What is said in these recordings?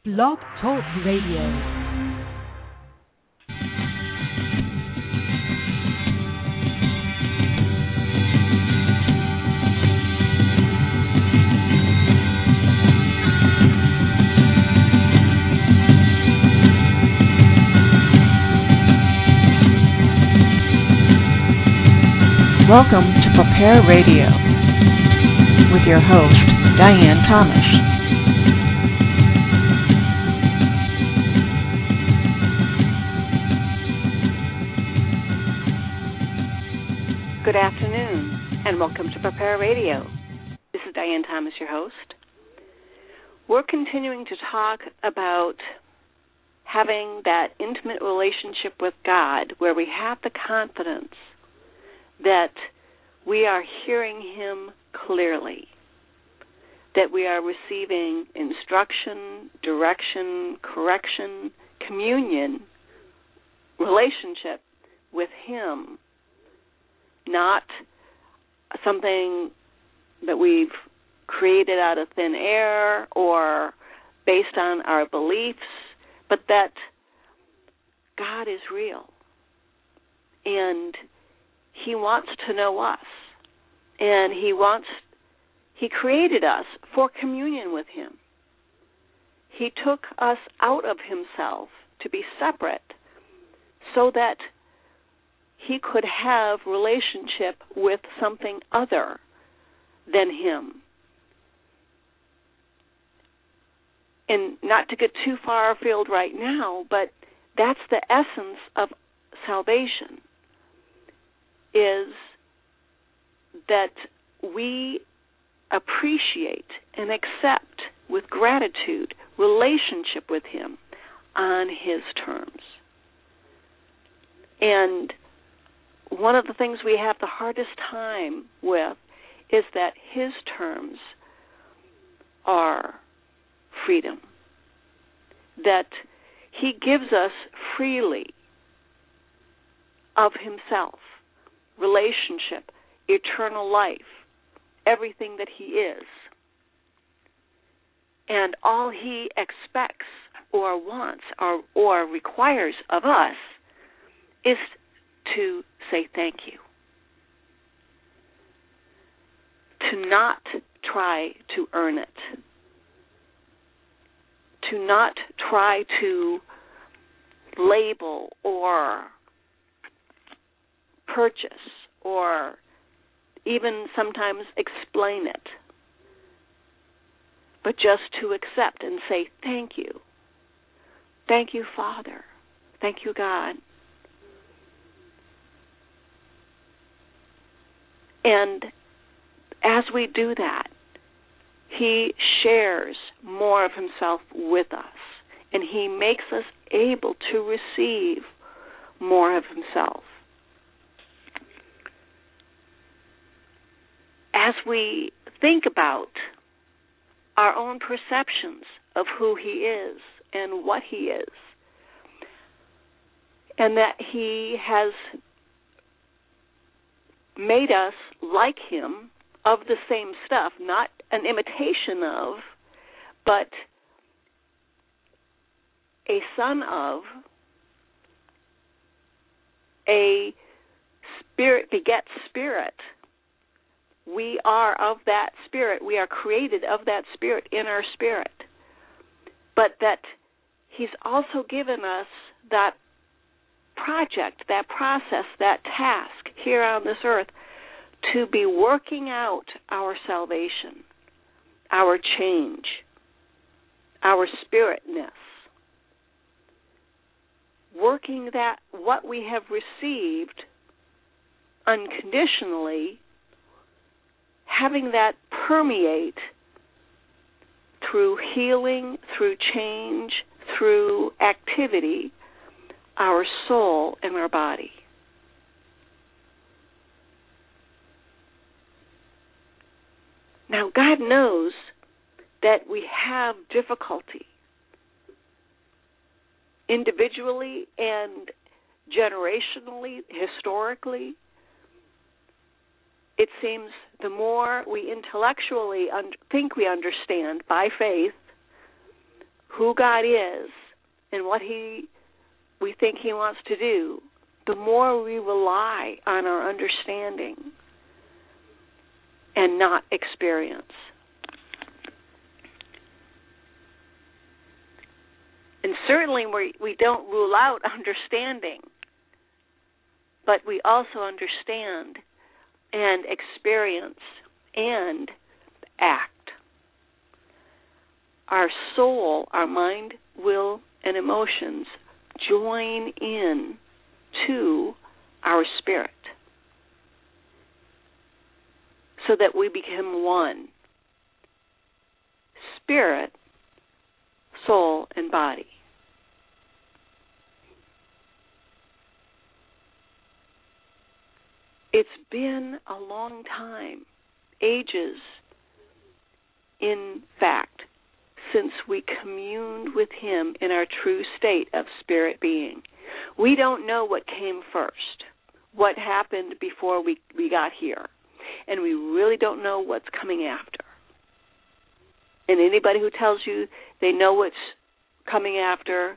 Blog Talk Radio. Welcome to Prepare Radio with your host, Diane Thomas. Good afternoon, and welcome to Prepare Radio. This is Diane Thomas, your host. We're continuing to talk about having that intimate relationship with God where we have the confidence that we are hearing Him clearly, that we are receiving instruction, direction, correction, communion, relationship with Him, not something that we've created out of thin air or based on our beliefs, but that God is real and He wants to know us, and He created us for communion with Him. He took us out of Himself to be separate so that He could have relationship with something other than Him. And not to get too far afield right now, but that's the essence of salvation, is that we appreciate and accept with gratitude relationship with Him on His terms. And one of the things we have the hardest time with is that His terms are freedom, that He gives us freely of Himself, relationship, eternal life, everything that He is. And all He expects or wants or requires of us is to say thank you. To not try to earn it. To not try to label or purchase or even sometimes explain it, but just to accept and say thank you. Thank you, Father. Thank you, God. And as we do that, He shares more of Himself with us, and He makes us able to receive more of Himself. As we think about our own perceptions of who He is and what He is, and that He has made us like Him, of the same stuff, not an imitation of, but a son of, a spirit begets spirit. We are of that Spirit. We are created of that Spirit in our spirit. But that He's also given us that project, that process, that task here on this earth to be working out our salvation, our change, our spiritness. Working that what we have received unconditionally, having that permeate through healing, through change, through activity, our soul and our body. Now, God knows that we have difficulty individually and generationally, historically. It seems the more we intellectually think we understand by faith who God is and what we think He wants to do, the more we rely on our understanding and not experience. And certainly we don't rule out understanding, but we also understand and experience and act. Our soul, our mind, will, and emotions join in to our spirit so that we become one. Spirit, soul, and body. It's been a long time, ages, in fact, since we communed with Him in our true state of spirit being. We don't know what came first, what happened before we got here, and we really don't know what's coming after. And anybody who tells you they know what's coming after,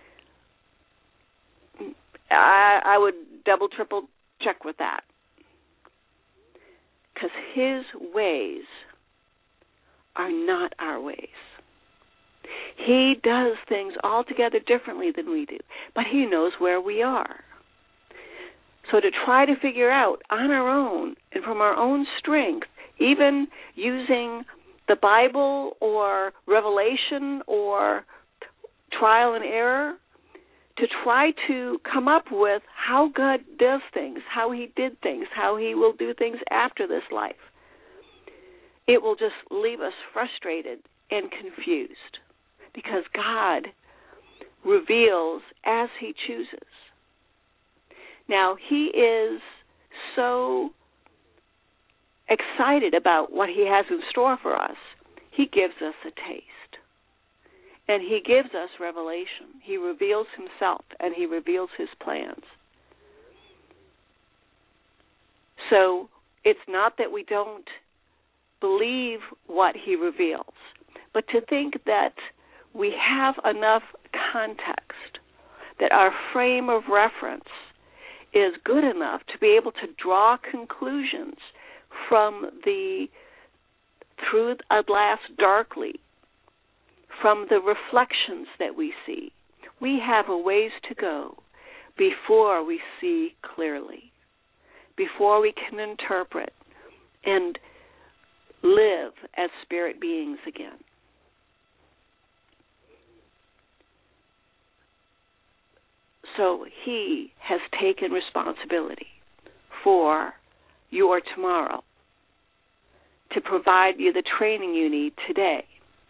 I would double, triple check with that. Because His ways are not our ways. He does things altogether differently than we do, but He knows where we are. So to try to figure out on our own and from our own strength, even using the Bible or Revelation or trial and error, to try to come up with how God does things, how He did things, how He will do things after this life, it will just leave us frustrated and confused, because God reveals as He chooses. Now, He is so excited about what He has in store for us, He gives us a taste. And He gives us revelation. He reveals Himself, and He reveals His plans. So it's not that we don't believe what He reveals, but to think that we have enough context, that our frame of reference is good enough to be able to draw conclusions from through a glass darkly, from the reflections that we see. We have a ways to go before we see clearly, before we can interpret and live as spirit beings again. So He has taken responsibility for your tomorrow, to provide you the training you need today.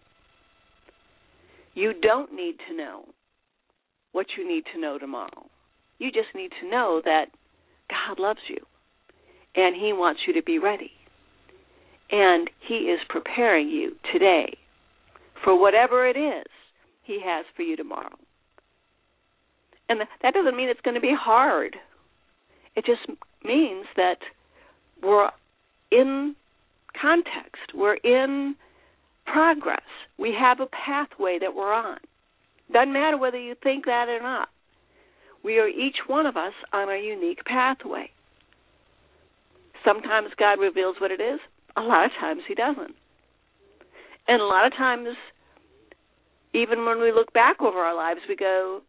You don't need to know what you need to know tomorrow. You just need to know that God loves you, and He wants you to be ready. And He is preparing you today for whatever it is He has for you tomorrow. And that doesn't mean it's going to be hard. It just means that we're in context. We're in progress. We have a pathway that we're on. Doesn't matter whether you think that or not. We are each one of us on a unique pathway. Sometimes God reveals what it is. A lot of times He doesn't. And a lot of times, even when we look back over our lives, we go,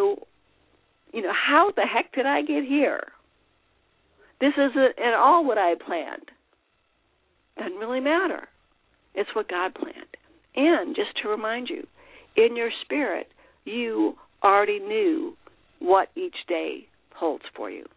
how the heck did I get here? This isn't at all what I planned. Doesn't really matter. It's what God planned. And just to remind you, in your spirit, you already knew what each day holds for you.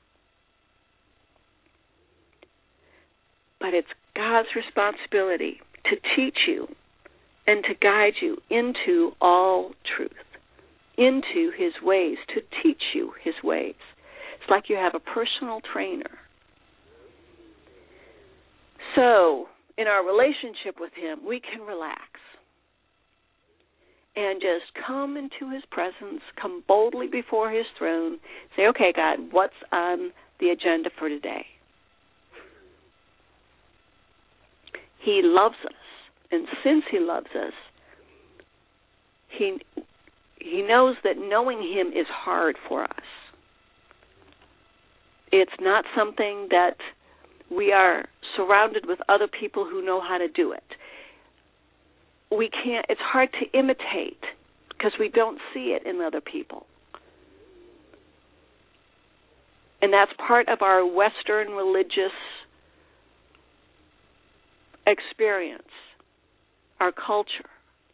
But it's God's responsibility to teach you and to guide you into all truth, into His ways, to teach you His ways. It's like you have a personal trainer. So, in our relationship with Him, we can relax and just come into His presence, come boldly before His throne, say, okay, God, what's on the agenda for today? He loves us, and since He loves us, He knows that knowing Him is hard for us. It's not something that we are surrounded with other people who know how to do it. We can't. It's hard to imitate because we don't see it in other people. And that's part of our Western religious experience, our culture.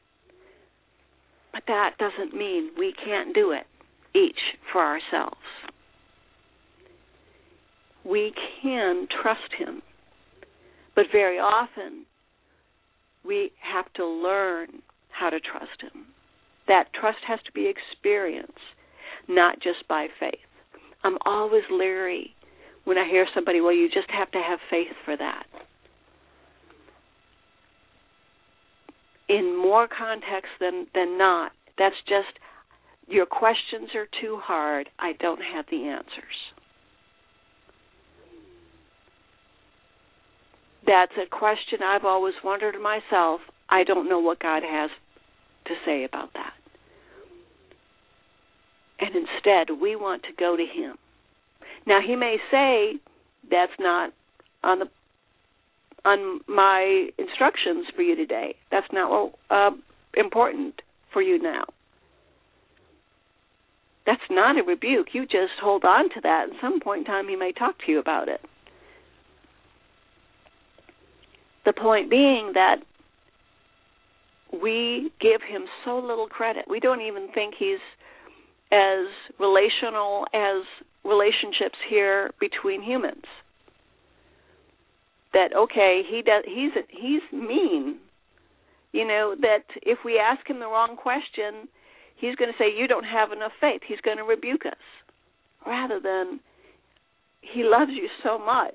But that doesn't mean we can't do it each for ourselves. We can trust Him, but very often we have to learn how to trust Him. That trust has to be experienced, not just by faith. I'm always leery when I hear somebody, well, you just have to have faith for that. In more context than not, that's just, your questions are too hard. I don't have the answers. That's a question I've always wondered myself. I don't know what God has to say about that. And instead, we want to go to Him. Now, He may say, that's not on my instructions for you today. That's not important for you now. That's not a rebuke. You just hold on to that. At some point in time, He may talk to you about it. The point being that we give Him so little credit. We don't even think He's as relational as relationships here between humans. That, okay, he's mean. You know, that if we ask Him the wrong question, He's going to say, you don't have enough faith. He's going to rebuke us. Rather than, He loves you so much.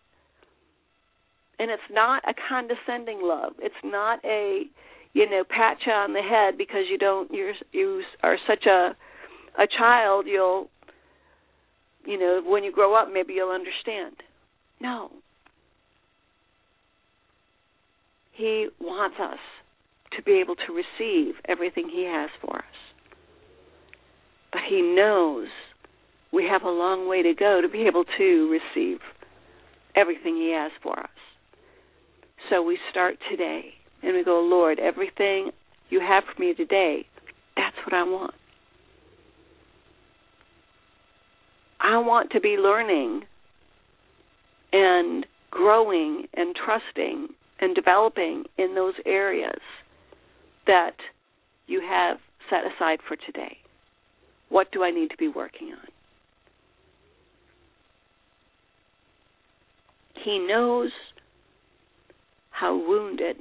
And it's not a condescending love. It's not a, pat you on the head because you are such a child, when you grow up, maybe you'll understand. No. He wants us to be able to receive everything He has for us. But He knows we have a long way to go to be able to receive everything He has for us. So we start today, and we go, Lord, everything You have for me today, that's what I want. I want to be learning and growing and trusting and developing in those areas that You have set aside for today. What do I need to be working on? He knows how wounded,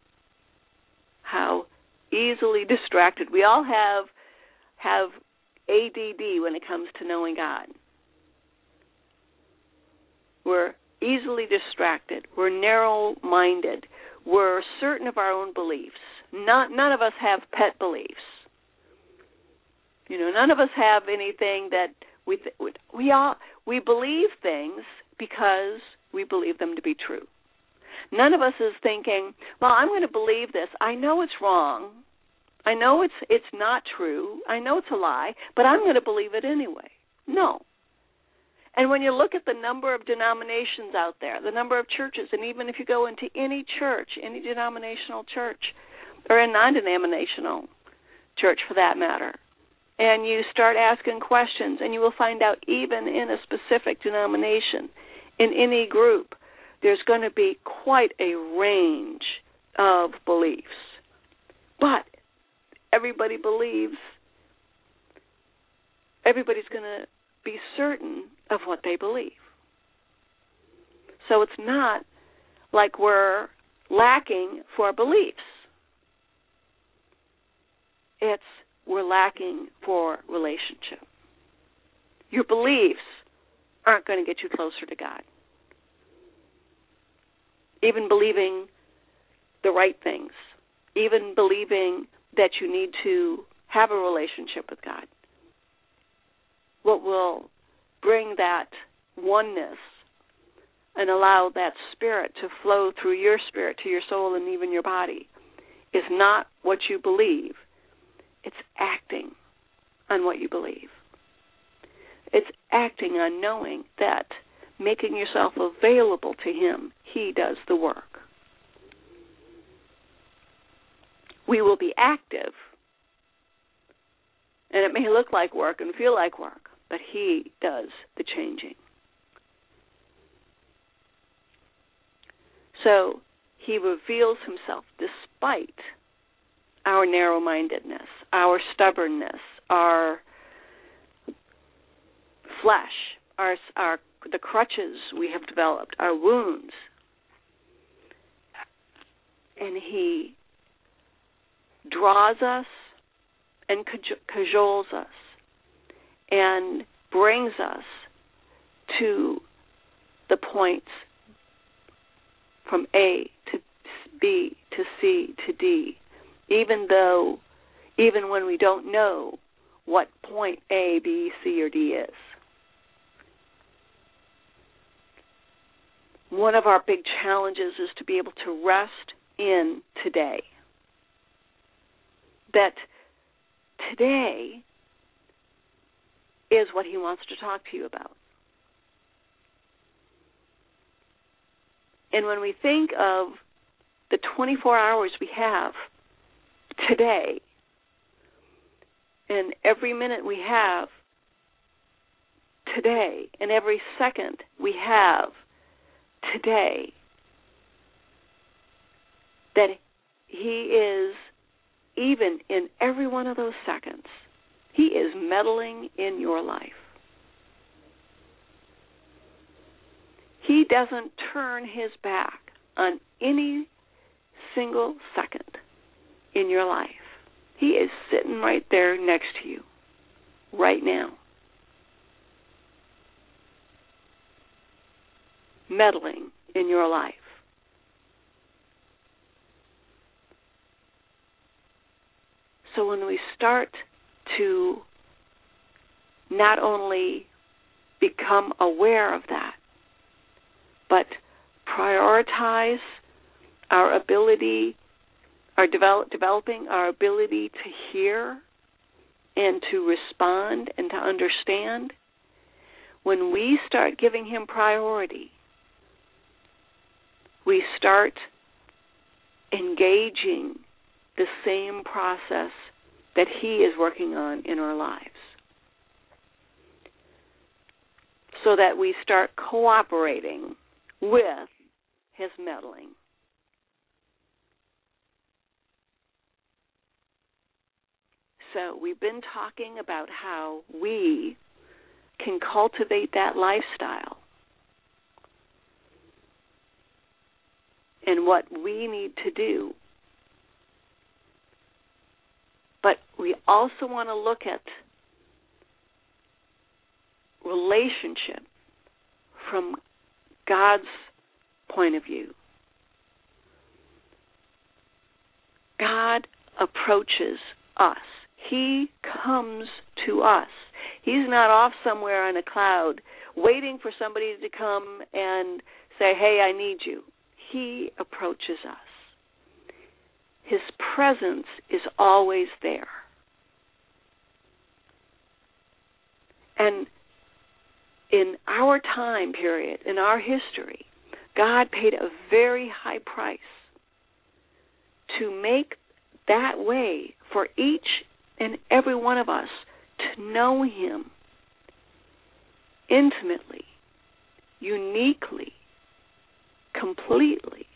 how easily distracted. We all have ADD when it comes to knowing God. We're easily distracted. We're narrow-minded. We're certain of our own beliefs. None of us have pet beliefs. None of us have anything that we believe things because we believe them to be true. None of us is thinking, well, I'm going to believe this. I know it's wrong. I know it's not true. I know it's a lie, but I'm going to believe it anyway. No. And when you look at the number of denominations out there, the number of churches, and even if you go into any church, any denominational church, or a non-denominational church for that matter, and you start asking questions, and you will find out even in a specific denomination, in any group, there's going to be quite a range of beliefs. But everybody believes, everybody's going to be certain of what they believe. So it's not like we're lacking for beliefs. It's we're lacking for relationship. Your beliefs aren't going to get you closer to God. Even believing the right things, even believing that you need to have a relationship with God. What will bring that oneness and allow that spirit to flow through your spirit to your soul and even your body is not what you believe. It's acting on what you believe. It's acting on knowing that, making yourself available to Him, He does the work. We will be active, and it may look like work and feel like work, but He does the changing. So He reveals Himself despite our narrow-mindedness, our stubbornness, our flesh, the crutches we have developed, our wounds. And He draws us and cajoles us and brings us to the points from A to B to C to D, even when we don't know what point A, B, C, or D is. One of our big challenges is to be able to rest in today. That today is what He wants to talk to you about. And when we think of the 24 hours we have today, and every minute we have today, and every second we have today, that He is, even in every one of those seconds, He is meddling in your life. He doesn't turn His back on any single second in your life. He is sitting right there next to you, right now, meddling in your life. So when we start to not only become aware of that, but prioritize our ability, developing our ability to hear and to respond and to understand, when we start giving Him priority, we start engaging the same process that He is working on in our lives, so that we start cooperating with His meddling. So we've been talking about how we can cultivate that lifestyle and what we need to do. But we also want to look at relationship from God's point of view. God approaches us. He comes to us. He's not off somewhere on a cloud waiting for somebody to come and say, hey, I need you. He approaches us. His presence is always there. And in our time period, in our history, God paid a very high price to make that way for each and every one of us to know Him intimately, uniquely, completely.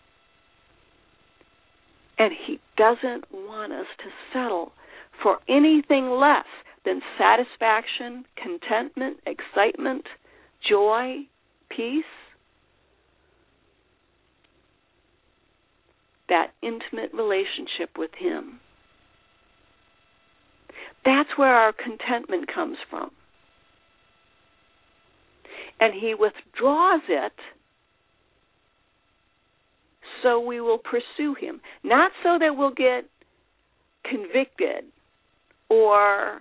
And He doesn't want us to settle for anything less than satisfaction, contentment, excitement, joy, peace. That intimate relationship with Him. That's where our contentment comes from. And He withdraws it so we will pursue Him. Not so that we'll get convicted or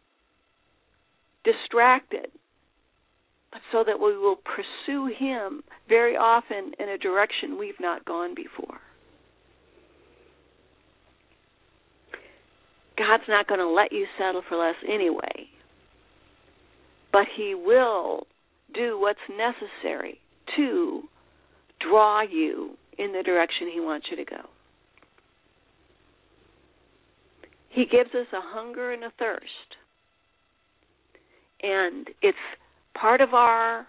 distracted, but so that we will pursue Him very often in a direction we've not gone before. God's not going to let you settle for less anyway. But He will do what's necessary to draw you in the direction He wants you to go. He gives us a hunger and a thirst. And it's part of our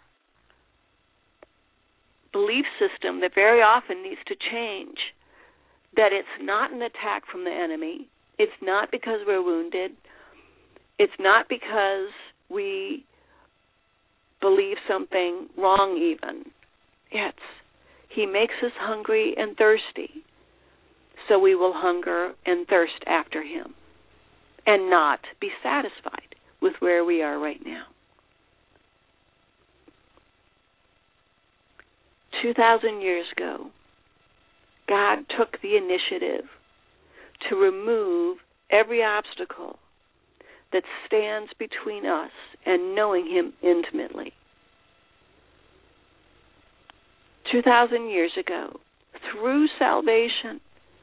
belief system that very often needs to change, that it's not an attack from the enemy. It's not because we're wounded. It's not because we believe something wrong even. It's He makes us hungry and thirsty, so we will hunger and thirst after Him and not be satisfied with where we are right now. 2,000 years ago, God took the initiative to remove every obstacle that stands between us and knowing Him intimately. 2,000 years ago, through salvation,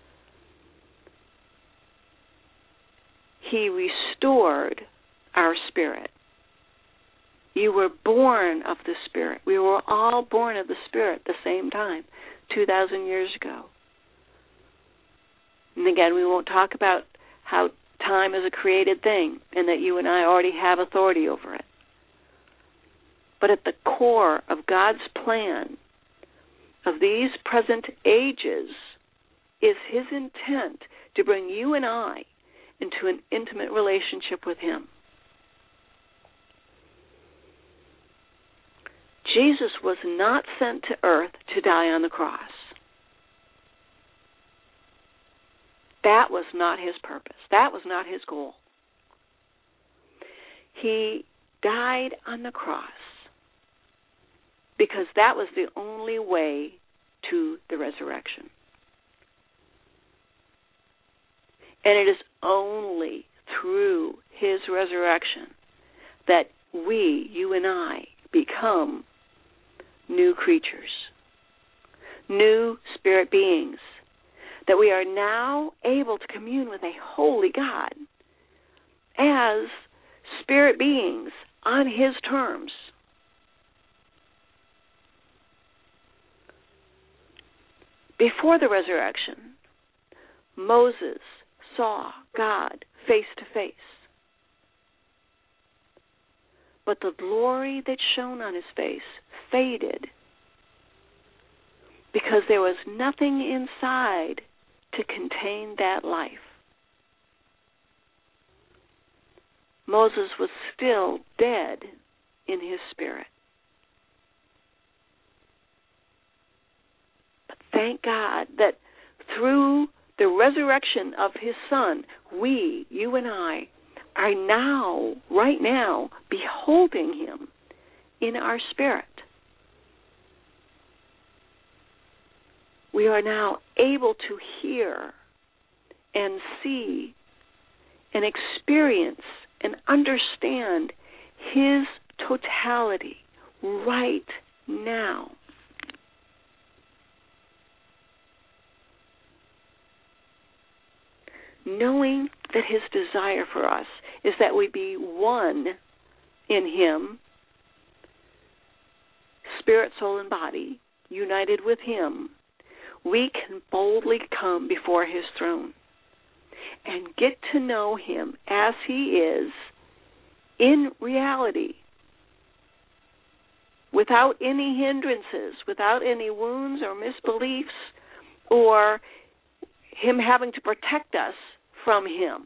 He restored our spirit. You were born of the Spirit. We were all born of the Spirit at the same time, 2,000 years ago. And again, we won't talk about how time is a created thing and that you and I already have authority over it. But at the core of God's plan of these present ages is His intent to bring you and I into an intimate relationship with Him. Jesus was not sent to earth to die on the cross. That was not His purpose. That was not His goal. He died on the cross because that was the only way to the resurrection. And it is only through His resurrection that we, you and I, become new creatures, new spirit beings, that we are now able to commune with a holy God as spirit beings on His terms. Before the resurrection, Moses saw God face to face. But the glory that shone on his face faded because there was nothing inside to contain that life. Moses was still dead in his spirit. But thank God that through the resurrection of His Son, we, you and I, are now, right now, beholding Him in our spirit. We are now able to hear and see and experience and understand His totality right now. Knowing that His desire for us is that we be one in Him, spirit, soul, and body, united with Him, we can boldly come before His throne and get to know Him as He is in reality, without any hindrances, without any wounds or misbeliefs, or Him having to protect us from Him.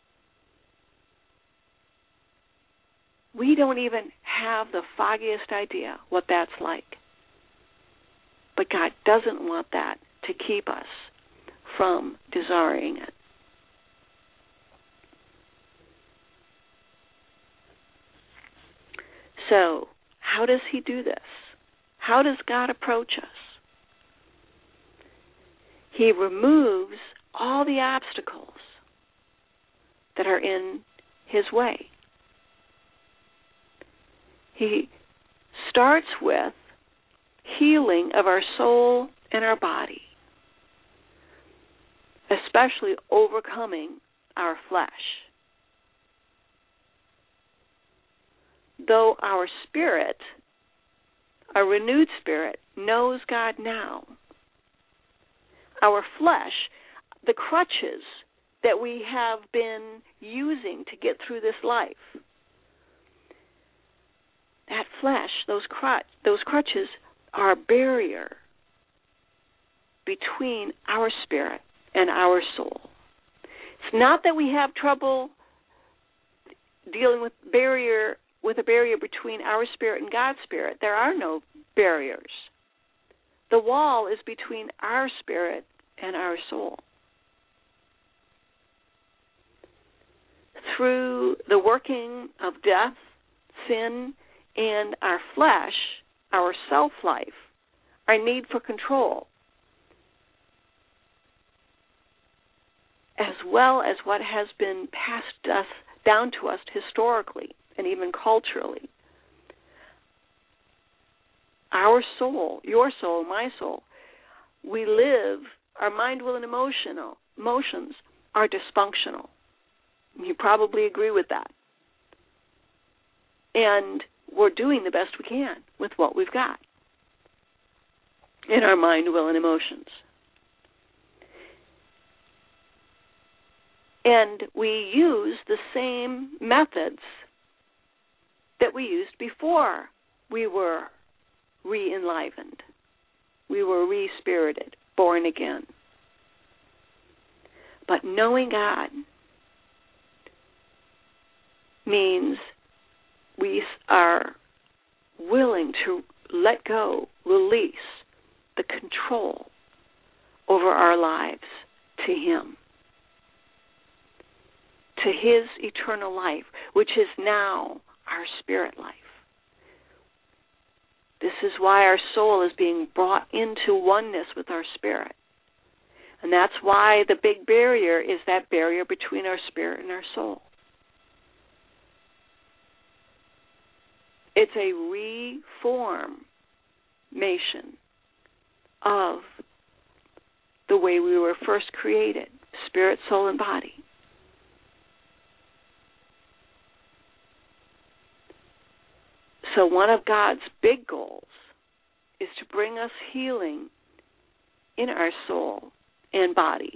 We don't even have the foggiest idea what that's like. But God doesn't want that to keep us from desiring it. So, how does He do this? How does God approach us? He removes all the obstacles that are in His way. He starts with healing of our soul and our body, especially overcoming our flesh. Though our spirit, our renewed spirit, knows God now, our flesh, the crutches that we have been using to get through this life, that flesh, those crutches are a barrier between our spirit and our soul. It's not that we have trouble dealing with a barrier between our spirit and God's spirit. There are no barriers. The wall is between our spirit and our soul. Through the working of death, sin, and our flesh, our self-life, our need for control, as well as what has been passed down to us historically and even culturally, our soul, your soul, my soul, we live, our mind, will, and emotions are dysfunctional. You probably agree with that. And we're doing the best we can with what we've got in our mind, will, and emotions. And we use the same methods that we used before we were re-enlivened. We were re-spirited, born again. But knowing God means we are willing to let go, release the control over our lives to Him, to His eternal life, which is now our spirit life. This is why our soul is being brought into oneness with our spirit. And that's why the big barrier is that barrier between our spirit and our soul. It's a reformation of the way we were first created, spirit, soul, and body. So one of God's big goals is to bring us healing in our soul and body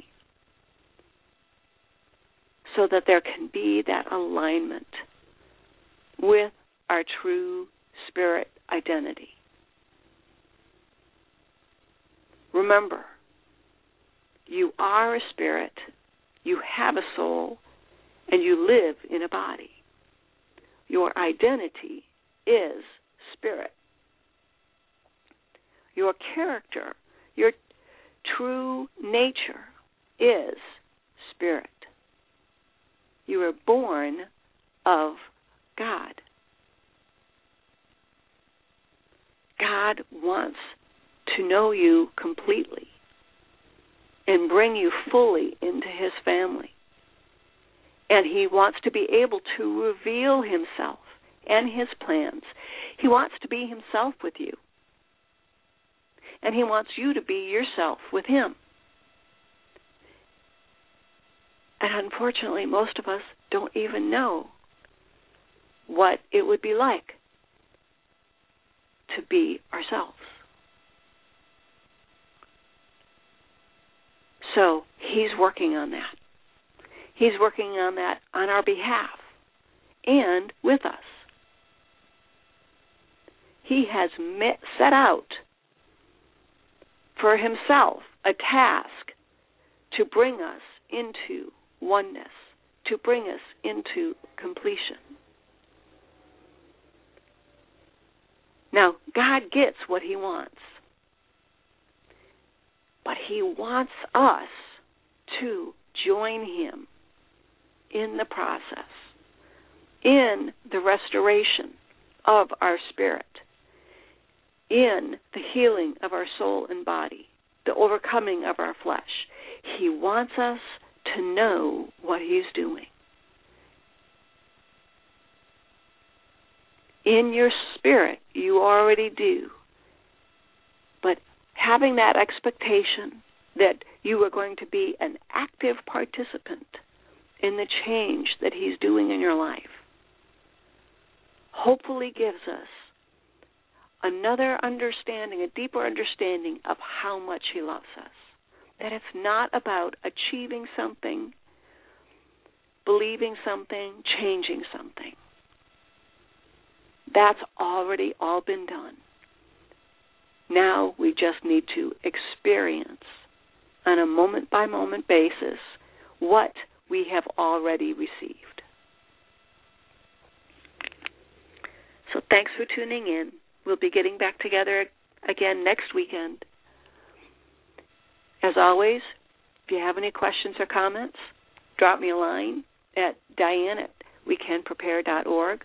so that there can be that alignment with our true spirit identity. Remember, you are a spirit, you have a soul, and you live in a body. Your identity is spirit. Your character, your true nature is spirit. You are born of God. God wants to know you completely and bring you fully into His family. And He wants to be able to reveal Himself and His plans. He wants to be Himself with you. And He wants you to be yourself with Him. And unfortunately, most of us don't even know what it would be like to be ourselves. So He's working on that. He's working on that on our behalf and with us. He has set out for Himself a task to bring us into oneness, to bring us into completion. Now, God gets what He wants, but He wants us to join Him in the process, in the restoration of our spirit, in the healing of our soul and body, the overcoming of our flesh. He wants us to know what He's doing. In your spirit, you already do. But having that expectation that you are going to be an active participant in the change that He's doing in your life hopefully gives us another understanding, a deeper understanding of how much He loves us. That it's not about achieving something, believing something, changing something. That's already all been done. Now we just need to experience on a moment-by-moment basis what we have already received. So thanks for tuning in. We'll be getting back together again next weekend. As always, if you have any questions or comments, drop me a line at diane@wecanprepare.org,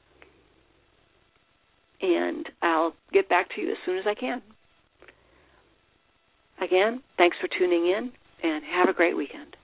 and I'll get back to you as soon as I can. Again, thanks for tuning in, and have a great weekend.